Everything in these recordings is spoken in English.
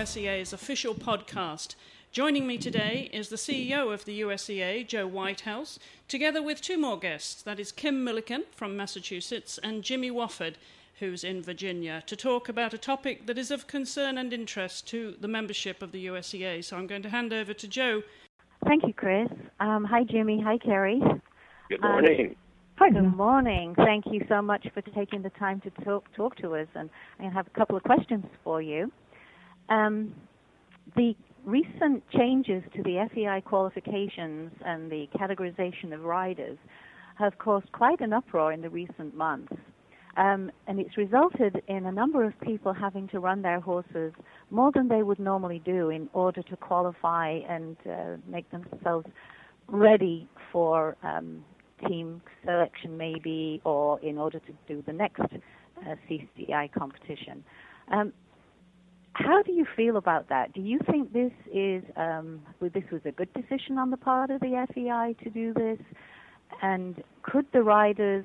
USEA's official podcast. Joining me today is the CEO of the USEA, Joe Whitehouse, together with two more guests. That is Kim Milliken from Massachusetts and Jimmy Wofford, who's in Virginia, to talk about a topic that is of concern and interest to the membership of the USEA. So I'm going to hand over to Joe. Thank you, Chris. Hi, Jimmy. Hi, Carrie. Good morning. Hi. Good morning. Thank you so much for taking the time to talk to us. And I have a couple of questions for you. The recent changes to the FEI qualifications and the categorization of riders have caused quite an uproar in the recent months. And it's resulted in a number of people having to run their horses more than they would normally do in order to qualify and make themselves ready for team selection maybe, or in order to do the next CCI competition. How do you feel about that? Do you think this was a good decision on the part of the FEI to do this? And could the riders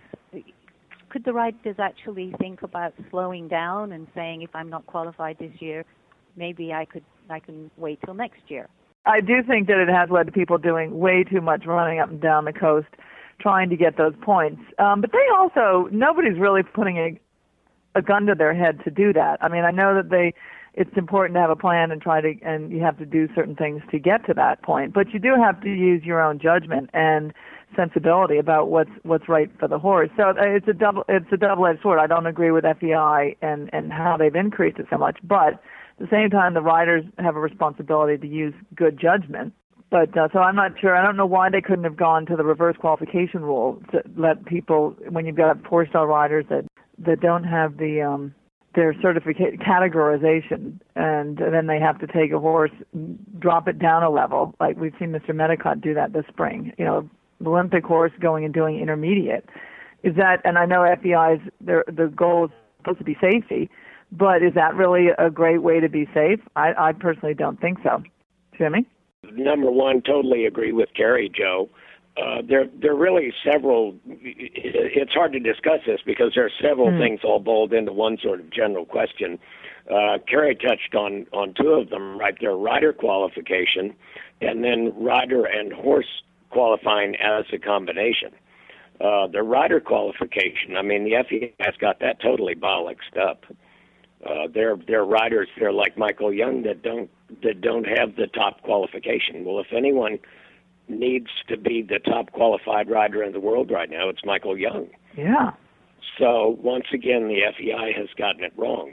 actually think about slowing down and saying, if I'm not qualified this year, maybe I can wait till next year? I do think that it has led to people doing way too much running up and down the coast trying to get those points. But nobody's really putting a gun to their head to do that. I mean, I know that it's important to have a plan and you have to do certain things to get to that point. But you do have to use your own judgment and sensibility about what's right for the horse. So it's a double-edged sword. I don't agree with FEI and how they've increased it so much, but at the same time, the riders have a responsibility to use good judgment. But so I'm not sure. I don't know why they couldn't have gone to the reverse qualification rule to let people, when you've got 4-star riders that don't have their certificate categorization, and then they have to take a horse, drop it down a level, like we've seen Mr. Medicott do that this spring. You know, the Olympic horse going and doing intermediate. Is that? And I know FEI's the goal is supposed to be safety, but is that really a great way to be safe? I personally don't think so. Jimmy? Number one, totally agree with Carrie, Joe. There are really several. It's hard to discuss this because there are several things all boiled into one sort of general question. Carrie touched on two of them, right there: rider qualification, and then rider and horse qualifying as a combination. The rider qualification, I mean, the FEI has got that totally bollocksed up. There are riders there like Michael Young that don't have the top qualification. Well, if anyone needs to be the top qualified rider in the world right now, it's Michael Young. Yeah. So once again, the FEI has gotten it wrong.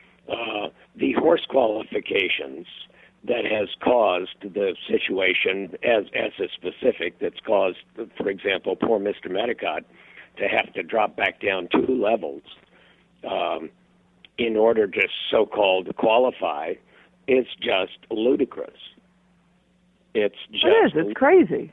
The horse qualifications that has caused the situation as a specific that's caused, for example, poor Mr. Medicott to have to drop back down 2 levels in order to so-called qualify is just ludicrous. It's crazy.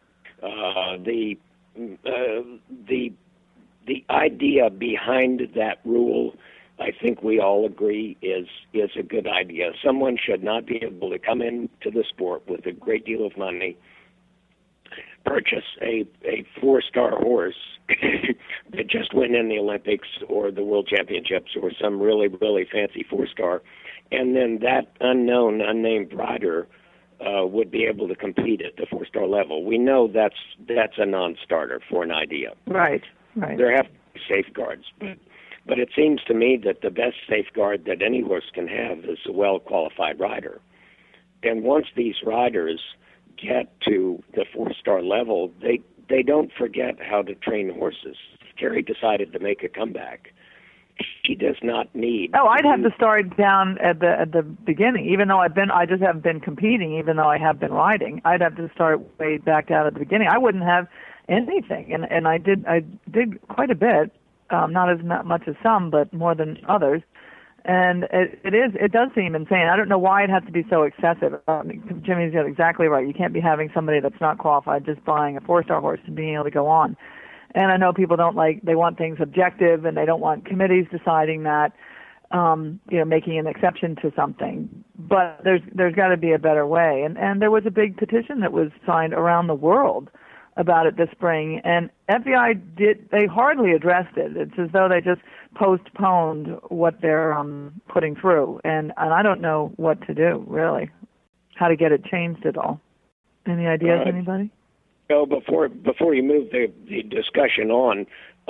The idea behind that rule, I think we all agree, is a good idea. Someone should not be able to come into the sport with a great deal of money, purchase a 4-star horse that just went in the Olympics or the World Championships or some really, really fancy 4-star, and then that unnamed rider would be able to compete at the 4-star level. We know that's a non-starter for an idea. Right. There have to be safeguards. But it seems to me that the best safeguard that any horse can have is a well-qualified rider. And once these riders get to the 4-star level, they don't forget how to train horses. Carrie decided to make a comeback. She does not need. Oh, I'd have to start down at the beginning, even though I just haven't been competing, even though I have been riding. I'd have to start way back out at the beginning. I wouldn't have anything, and I did quite a bit, not much as some, but more than others. And it does seem insane. I don't know why it has to be so excessive. Jimmy's exactly right. You can't be having somebody that's not qualified just buying a 4-star horse and being able to go on. And I know people they want things objective, and they don't want committees deciding that, making an exception to something. But there's got to be a better way. And there was a big petition that was signed around the world about it this spring, and FEI they hardly addressed it. It's as though they just postponed what they're putting through, and I don't know what to do, really, how to get it changed at all. Any ideas, anybody? So before you move the discussion on,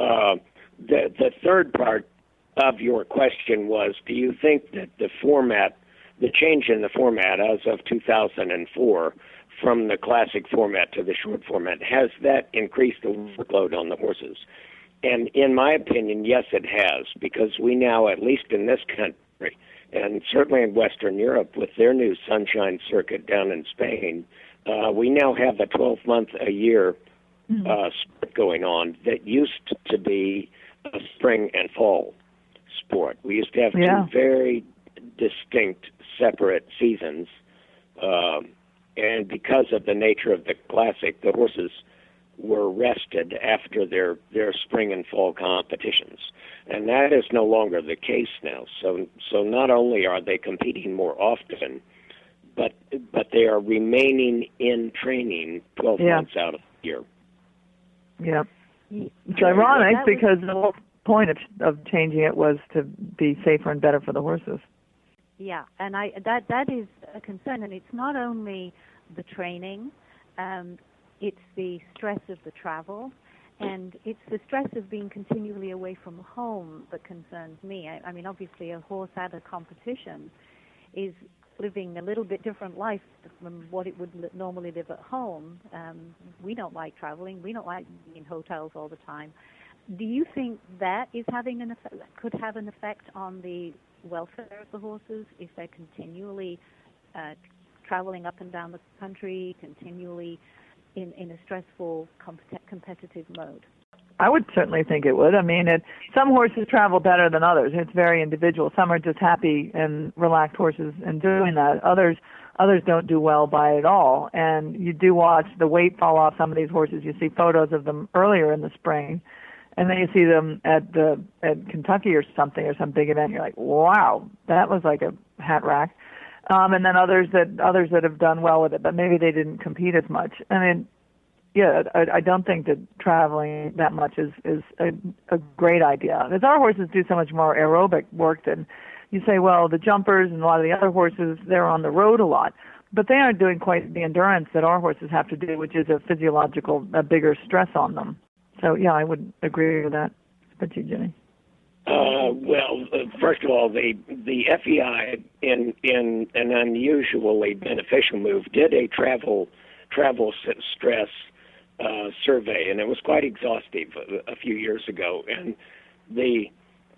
the third part of your question was, do you think that the change in the format as of 2004 from the classic format to the short format, has that increased the workload on the horses? And in my opinion, yes, it has, because we now, at least in this country, and certainly in Western Europe with their new Sunshine Circuit down in Spain, we now have a 12-month-a-year sport going on that used to be a spring and fall sport. We used to have two very distinct, separate seasons, and because of the nature of the classic, the horses were rested after their spring and fall competitions. And that is no longer the case now. So not only are they competing more often, but they are remaining in training 12 months out of the year. Yeah. It's ironic because the whole point of changing it was to be safer and better for the horses. Yeah, and that is a concern, and it's not only the training, it's the stress of the travel, and it's the stress of being continually away from home that concerns me. I mean, obviously, a horse at a competition is living a little bit different life from what it would normally live at home. We don't like traveling. We don't like being in hotels all the time. Do you think that is having an effect, could have an effect on the welfare of the horses if they're continually traveling up and down the country, continually in a stressful competitive mode? I would certainly think it would. I mean, some horses travel better than others. It's very individual. Some are just happy and relaxed horses in doing that. Others don't do well by it at all. And you do watch the weight fall off some of these horses. You see photos of them earlier in the spring, and then you see them at Kentucky or something, or some big event. You're like, wow, that was like a hat rack. And then others that have done well with it, but maybe they didn't compete as much. I mean, yeah, I don't think that traveling that much is a great idea. Because our horses do so much more aerobic work than you say. Well, the jumpers and a lot of the other horses, they're on the road a lot, but they aren't doing quite the endurance that our horses have to do, which is a bigger stress on them. So yeah, I would agree with that. But you, Jenny? First of all, the FEI, in an unusually beneficial move, did a travel stress survey, and it was quite exhaustive a few years ago. And the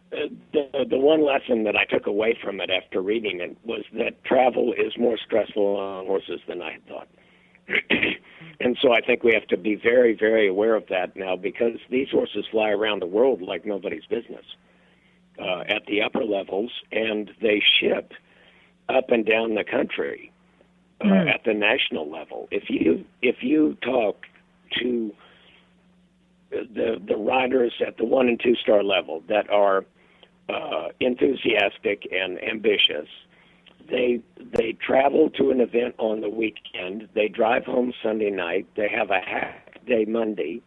one lesson that I took away from it after reading it was that travel is more stressful on horses than I had thought. And so I think we have to be very, very aware of that now, because these horses fly around the world like nobody's business at the upper levels, and they ship up and down the country at the national level. If you talk to the riders at the 1 and 2 star level that are enthusiastic and ambitious, they travel to an event on the weekend. They drive home Sunday night. They have a half day Monday.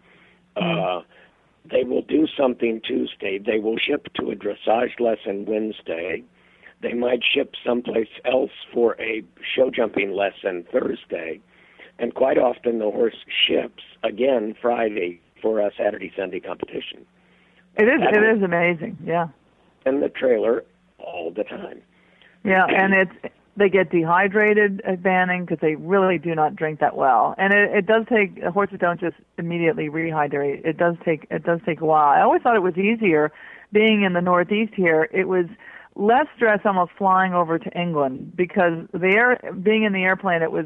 They will do something Tuesday. They will ship to a dressage lesson Wednesday. They might ship someplace else for a show jumping lesson Thursday. And quite often the horse ships again Friday for a Saturday, Sunday competition. It is amazing, yeah. And the trailer all the time. Yeah, and they get dehydrated at banning because they really do not drink that well. And it does take, horses don't just immediately rehydrate. It does take a while. I always thought it was easier being in the Northeast here. It was less stress almost flying over to England, because being in the airplane, it was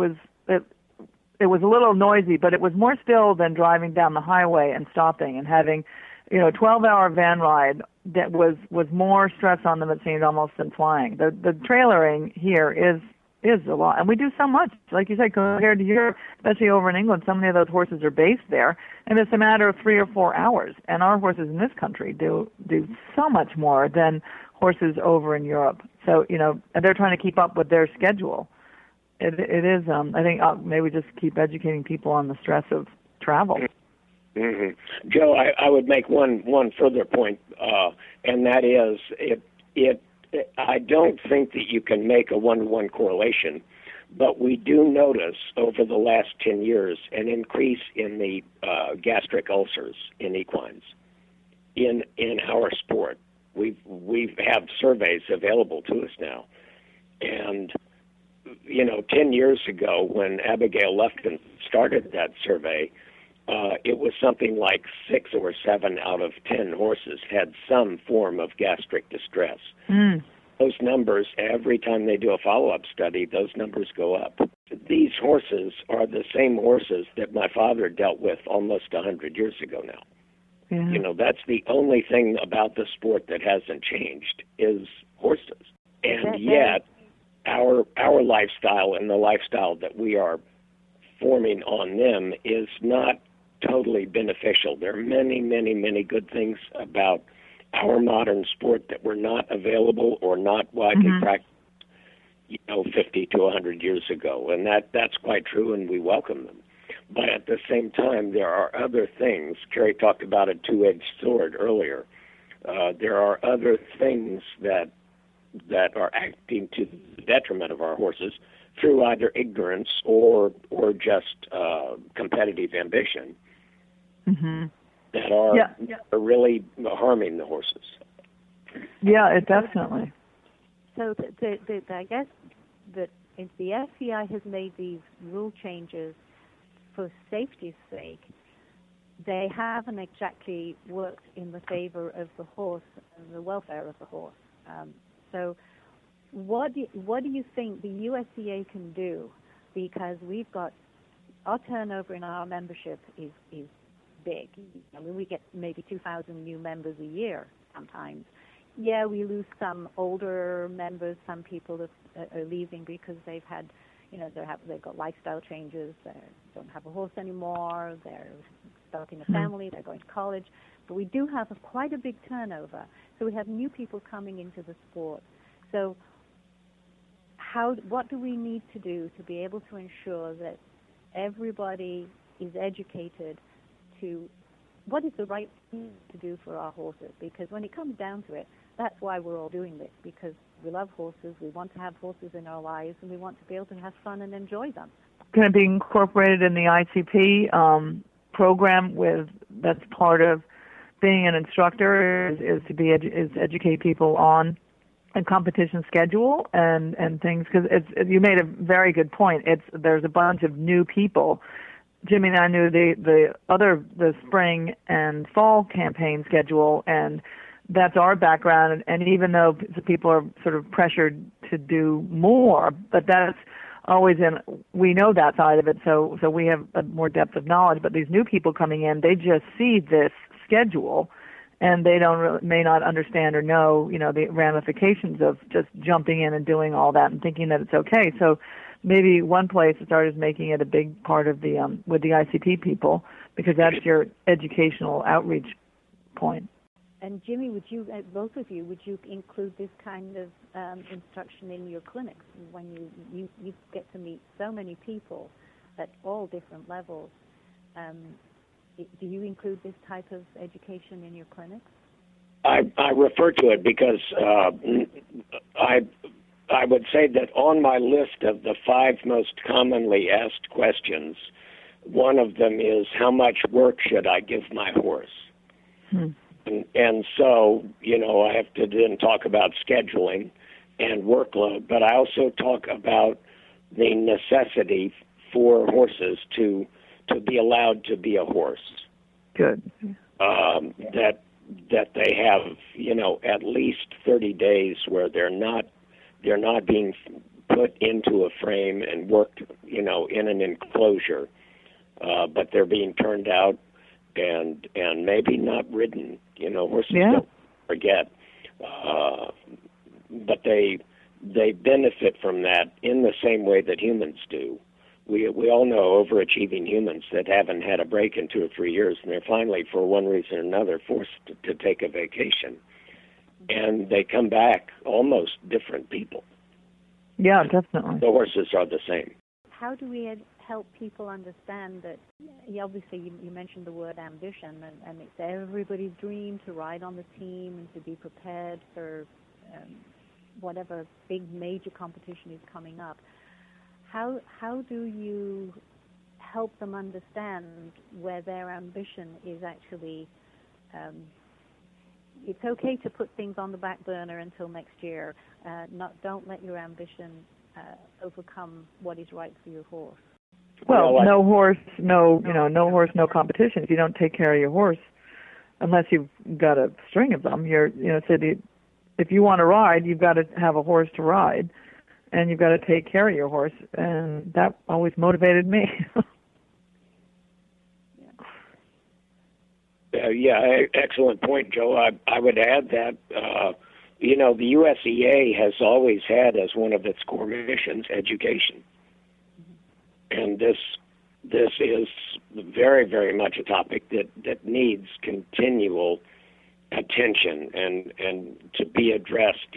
a little noisy, but it was more still than driving down the highway and stopping and having, a 12-hour van ride that was more stress on them, it seemed, almost than flying. The trailering here is a lot, and we do so much, like you said, compared to Europe, especially over in England. So many of those horses are based there, and it's a matter of 3 or 4 hours. And our horses in this country do so much more than horses over in Europe. So and they're trying to keep up with their schedule. It is. I think maybe just keep educating people on the stress of travel. Mm-hmm. Joe, I would make one further point, and that is I don't think that you can make a one-to-one correlation, but we do notice over the last 10 years an increase in the gastric ulcers in equines in our sport. We have surveys available to us now, and 10 years ago when Abigail Lufkin started that survey, it was something like 6 or 7 out of 10 horses had some form of gastric distress. Those numbers, every time they do a follow-up study, those numbers go up. These horses are the same horses that my father dealt with almost 100 years ago now. Yeah. That's the only thing about the sport that hasn't changed is horses. And yet, our lifestyle and the lifestyle that we are forming on them is not totally beneficial. There are many, many, many good things about our modern sport that were not available or not widely practiced, 50 to 100 years ago. And that's quite true, and we welcome them. But at the same time, there are other things. Kerry talked about a two-edged sword earlier. There are other things that are acting to the detriment of our horses through either ignorance or just competitive ambition that are really harming the horses. Yeah, it definitely. So I guess that if the FEI has made these rule changes for safety's sake, they haven't exactly worked in the favor of the horse and the welfare of the horse. So what do you think the USEA can do? Because we've got our turnover in our membership is big. I mean, we get maybe 2,000 new members a year sometimes. Yeah, we lose some older members. Some people are leaving because they've had, they've got lifestyle changes. They don't have a horse anymore. They're starting a family. They're going to college. But we do have quite a big turnover. So we have new people coming into the sport. So what do we need to do to be able to ensure that everybody is educated to what is the right thing to do for our horses? Because when it comes down to it, that's why we're all doing this, because we love horses, we want to have horses in our lives, and we want to be able to have fun and enjoy them. Can it be incorporated in the ICP program that's part of being an instructor is educate people on a competition schedule and things? Because you made a very good point. There's a bunch of new people. Jimmy and I knew the spring and fall campaign schedule, and that's our background. And even though people are sort of pressured to do more, but that's always we know that side of it, so we have a more depth of knowledge. But these new people coming in, they just see this schedule, and they may not understand or know, the ramifications of just jumping in and doing all that and thinking that it's okay. So maybe one place to start is making it a big part of the with the ICP people, because that's your educational outreach point. And Jimmy, both of you, would you include this kind of instruction in your clinics when you get to meet so many people at all different levels? Do you include this type of education in your clinics? I refer to it because I would say that on my list of the 5 most commonly asked questions, one of them is, how much work should I give my horse? And so, I have to then talk about scheduling and workload, but I also talk about the necessity for horses to be allowed to be a horse. Good. That they have, at least 30 days where they're not being put into a frame and worked, in an enclosure, but they're being turned out and maybe not ridden. Horses don't forget, but they benefit from that in the same way that humans do. We all know overachieving humans that haven't had a break in 2 or 3 years, and they're finally, for one reason or another, forced to take a vacation, and they come back almost different people. Yeah, definitely. The horses are the same. how do we help people understand that? Obviously, you mentioned the word ambition, and it's everybody's dream to ride on the team and to be prepared for whatever big major competition is coming up. How do you help them understand where their ambition is actually? It's okay to put things on the back burner until next year. Don't let your ambition overcome what is right for your horse. Well, no horse, no horse, no competition. If you don't take care of your horse, unless you've got a string of them, if you want to ride, you've got to have a horse to ride, and you've got to take care of your horse, and that always motivated me. Excellent point, Joe. I would add that, the USEA has always had as one of its core missions education. And this is very, very much a topic that needs continual attention and to be addressed,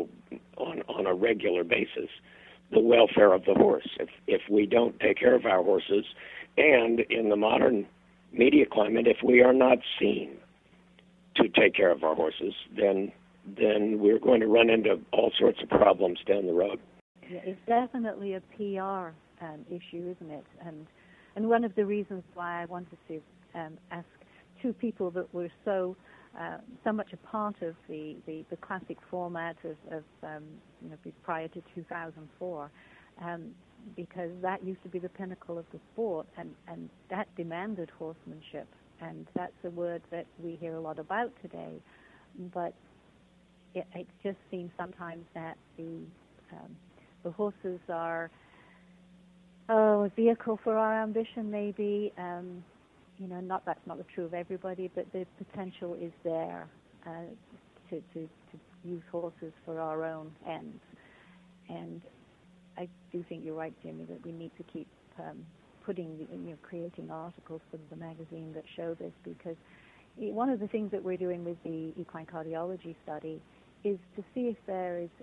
on a regular basis. The welfare of the horse. If we don't take care of our horses, and in the modern media climate, if we are not seen to take care of our horses, then we're going to run into all sorts of problems down the road. Yeah, it's definitely a PR issue, isn't it? And one of the reasons why I wanted to ask two people that were so much a part of the classic format of prior to 2004. Because that used to be the pinnacle of the sport, and that demanded horsemanship, and that's a word that we hear a lot about today. But it just seems sometimes that the horses are a vehicle for our ambition, maybe. That's not true of everybody, but the potential is there to use horses for our own ends. And I do think you're right, Jimmy, that we need to keep creating articles for the magazine that show this, because one of the things that we're doing with the equine cardiology study is to see if there is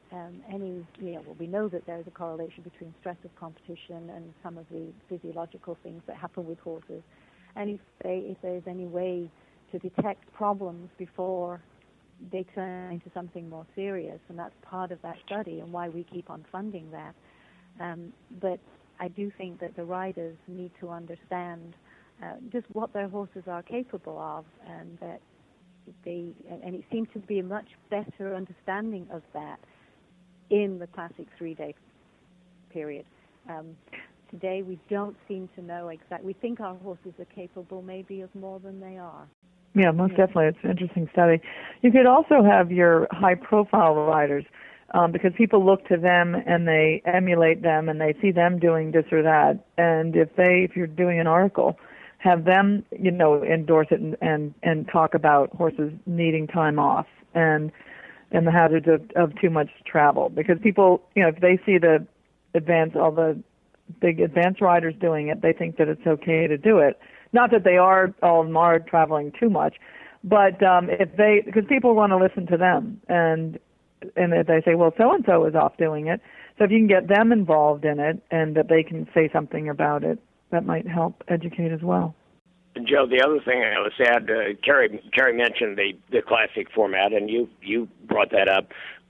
we know that there is a correlation between stress of competition and some of the physiological things that happen with horses, and if there's any way to detect problems before they turn into something more serious, and that's part of that study and why we keep on funding that. But I do think that the riders need to understand just what their horses are capable of, and that and it seems to be a much better understanding of that in the classic 3-day period. Today we don't seem to know exactly. We think our horses are capable maybe of more than they are. Yeah, most definitely. It's an interesting study. You could also have your high-profile riders, because people look to them and they emulate them and they see them doing this or that. And if you're doing an article, have them, endorse it and talk about horses needing time off and the hazards of too much travel. Because people, if they see all the big advanced riders doing it, they think that it's okay to do it. Not that they all of them are traveling too much, but because people want to listen to them, and if they say, well, so-and-so is off doing it, so if you can get them involved in it and that they can say something about it, that might help educate as well. Joe, the other thing I was add, Carrie mentioned the classic format, and you brought that up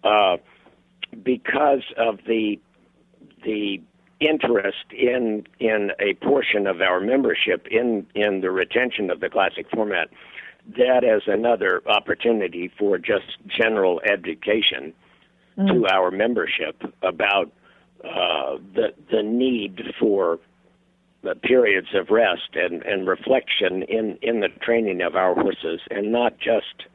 because of the interest in a portion of our membership in the retention of the classic format. That is another opportunity for just general education to our membership about the need for periods of rest and reflection in the training of our horses, and not just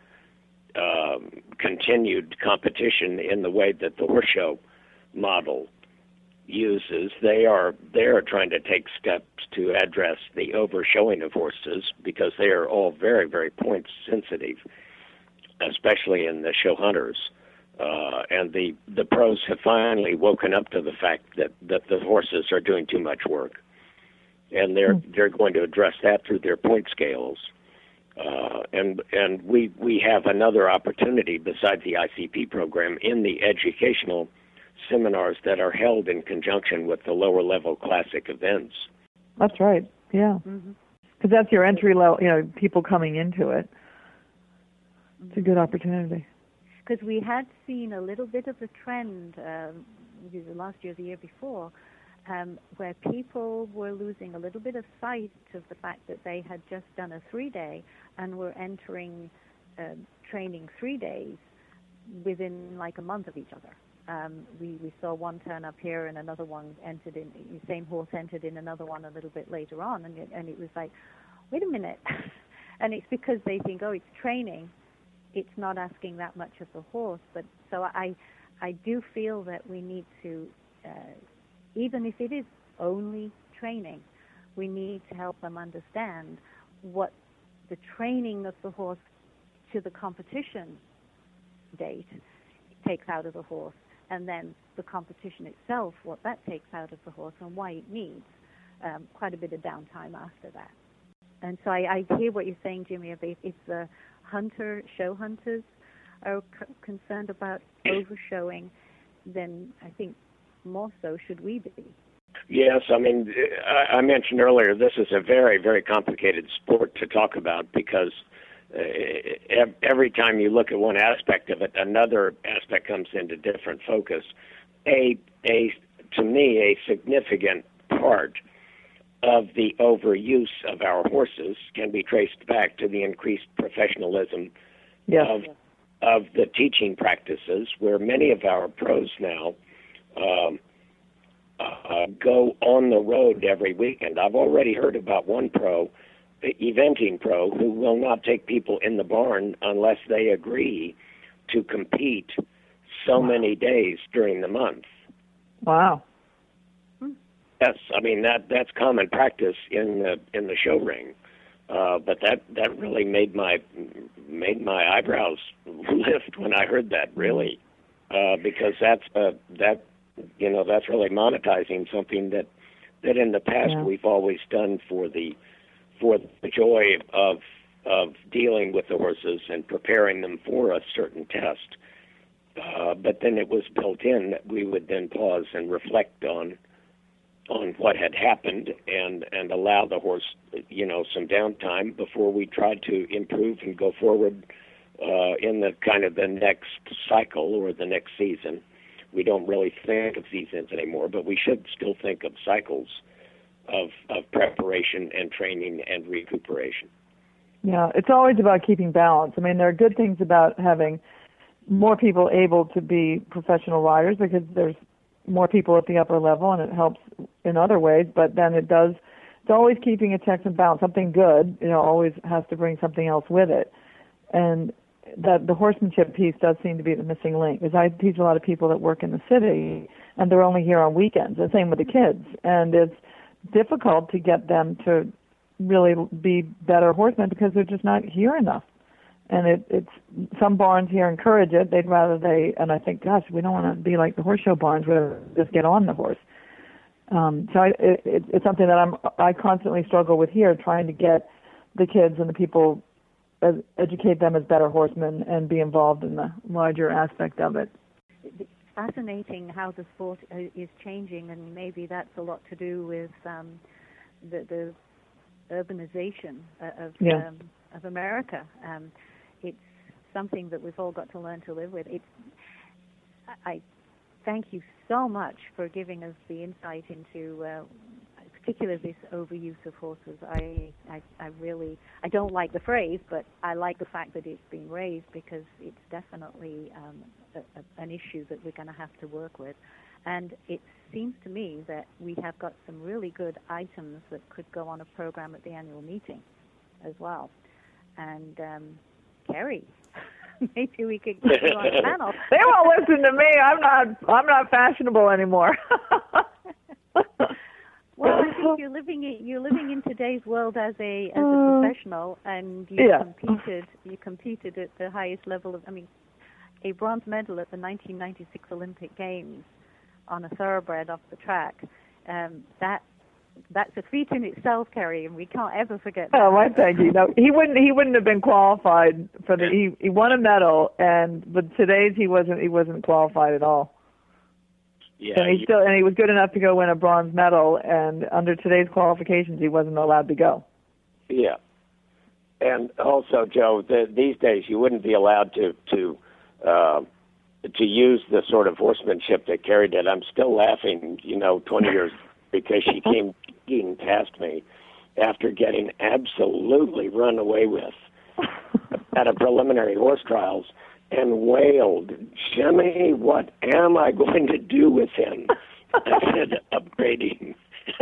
continued competition in the way that the horse show model uses. They are trying to take steps to address the overshowing of horses, because they are all very, very point sensitive, especially in the show hunters. And the pros have finally woken up to the fact that the horses are doing too much work, and they're going to address that through their point scales. And we have another opportunity besides the ICP program in the educational seminars that are held in conjunction with the lower level classic events. That's right. Yeah. Because that's your entry level, people coming into it. It's a good opportunity. Because we had seen a little bit of a trend, either last year or the year before, where people were losing a little bit of sight of the fact that they had just done a 3-day and were entering training 3 days within like a month of each other. We saw one turn up here and another one entered in, the same horse entered in another one a little bit later on, and it was like, wait a minute. And it's because they think, oh, it's training. It's not asking that much of the horse. But so I do feel that we need to, even if it is only training, we need to help them understand what the training of the horse to the competition date takes out of the horse, and then the competition itself, what that takes out of the horse and why it needs quite a bit of downtime after that. And so I hear what you're saying, Jimmy, if the show hunters are concerned about overshowing, then I think more so should we be. Yes, I mean, I mentioned earlier, this is a very, very complicated sport to talk about because every time you look at one aspect of it, another aspect comes into different focus. To me, a significant part of the overuse of our horses can be traced back to the increased professionalism of the teaching practices, where many of our pros now go on the road every weekend. I've already heard about one pro, eventing pro, who will not take people in the barn unless they agree to compete so many days during the month. Wow. Yes, I mean that's common practice in the show ring, but that really made my eyebrows lift when I heard that, really, because that's really monetizing something that in the past we've always done for the joy of dealing with the horses and preparing them for a certain test. But then it was built in that we would then pause and reflect on what had happened and allow the horse, some downtime before we tried to improve and go forward in the kind of the next cycle or the next season. We don't really think of seasons anymore, but we should still think of cycles of preparation and training and recuperation. Yeah, it's always about keeping balance. I mean, there are good things about having more people able to be professional riders because there's more people at the upper level and it helps in other ways, but then it's always keeping a check and balance. Something good, always has to bring something else with it. And that the horsemanship piece does seem to be the missing link, because I teach a lot of people that work in the city and they're only here on weekends. The same with the kids. And it's difficult to get them to really be better horsemen because they're just not here enough. And it's some barns here encourage it. They'd rather and I think, gosh, we don't want to be like the horse show barns where they just get on the horse. It's something that I constantly struggle with here, trying to get the kids and the people, educate them as better horsemen and be involved in the larger aspect of it. It's fascinating how the sport is changing, and maybe that's a lot to do with the urbanization of America. It's something that we've all got to learn to live with. I thank you so much for giving us the insight into, particularly this overuse of horses. I don't like the phrase, but I like the fact that it's being raised because it's definitely an issue that we're going to have to work with. And it seems to me that we have got some really good items that could go on a program at the annual meeting as well. And Kerry, maybe we could get you on a panel. They won't listen to me. I'm not fashionable anymore. Well, I think you're living in today's world as a professional, and you competed at the highest level of. I mean, a bronze medal at the 1996 Olympic Games on a thoroughbred off the track. That's a feat in itself, Kerry, and we can't ever forget that. Oh, my thank you. No, he wouldn't have been qualified for he won a medal, but today's he wasn't qualified at all. Yeah, And he was good enough to go win a bronze medal, and under today's qualifications, he wasn't allowed to go. Yeah. And also, Joe, these days you wouldn't be allowed to use the sort of horsemanship that Carrie did. I'm still laughing, 20 years because she came past me after getting absolutely run away with at a preliminary horse trials and wailed, "Jimmy, what am I going to do with him?" I said, "Upgrading."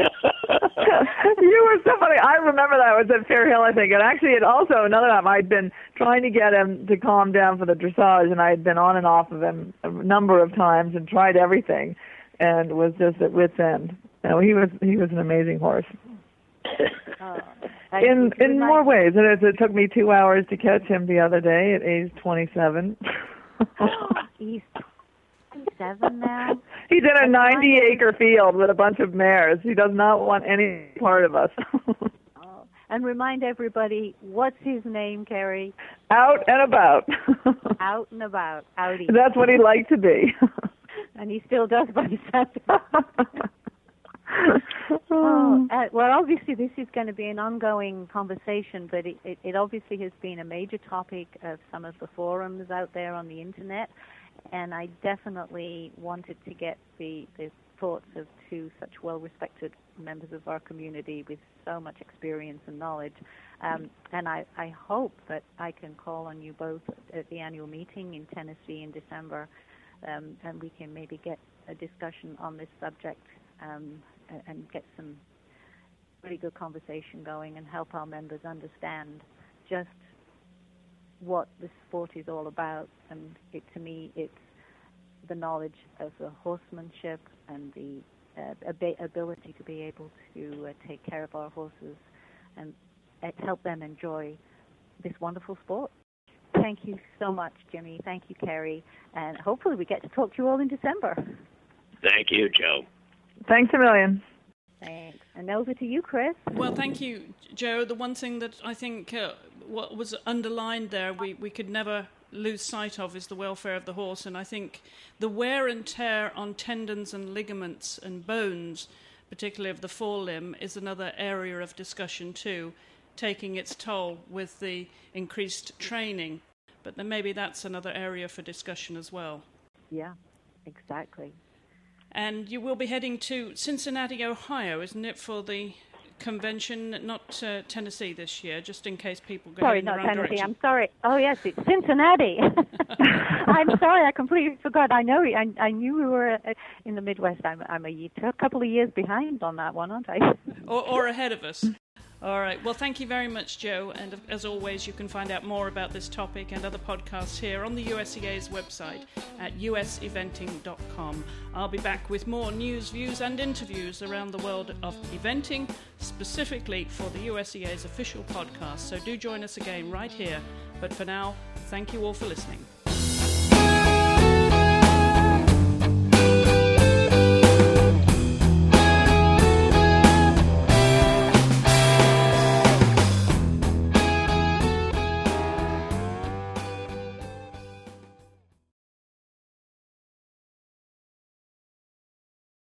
You were so funny. I remember that. It was at Fair Hill, I think. And actually, another time, I'd been trying to get him to calm down for the dressage, and I had been on and off of him a number of times and tried everything, and was just at wit's end. He was an amazing horse. In more ways. It took me 2 hours to catch him the other day at age 27. He's 27 now? He's in a 90-acre field with a bunch of mares. He does not want any part of us. And remind everybody, what's his name, Carrie? Out and about. Out and about. Outie. That's what he liked to be. And he still does by the sound of it. Well, obviously this is going to be an ongoing conversation, but it obviously has been a major topic of some of the forums out there on the Internet, and I definitely wanted to get the thoughts of two such well-respected members of our community with so much experience and knowledge. And I hope that I can call on you both at the annual meeting in Tennessee in December, and we can maybe get a discussion on this subject and get some really good conversation going and help our members understand just what the sport is all about. And to me, it's the knowledge of the horsemanship and the ability to be able to take care of our horses and help them enjoy this wonderful sport. Thank you so much, Jimmy. Thank you, Carrie. And hopefully we get to talk to you all in December. Thank you, Joe. Thanks a million. Thanks. And over to you, Chris. Well, thank you, Joe. The one thing that I think what was underlined there, we could never lose sight of, is the welfare of the horse. And I think the wear and tear on tendons and ligaments and bones, particularly of the forelimb, is another area of discussion too, taking its toll with the increased training. But then maybe that's another area for discussion as well. Yeah, exactly. And you will be heading to Cincinnati, Ohio, isn't it, for the convention, not Tennessee this year, just in case people go in the wrong Tennessee. direction. I'm sorry. Oh, yes, it's Cincinnati. I'm sorry, I completely forgot. I know. I knew we were in the Midwest. I'm a couple of years behind on that one, aren't I? or ahead of us. All right. Well, thank you very much, Joe. And as always, you can find out more about this topic and other podcasts here on the USEA's website at useventing.com. I'll be back with more news, views, and interviews around the world of eventing, specifically for the USEA's official podcast. So do join us again right here. But for now, thank you all for listening.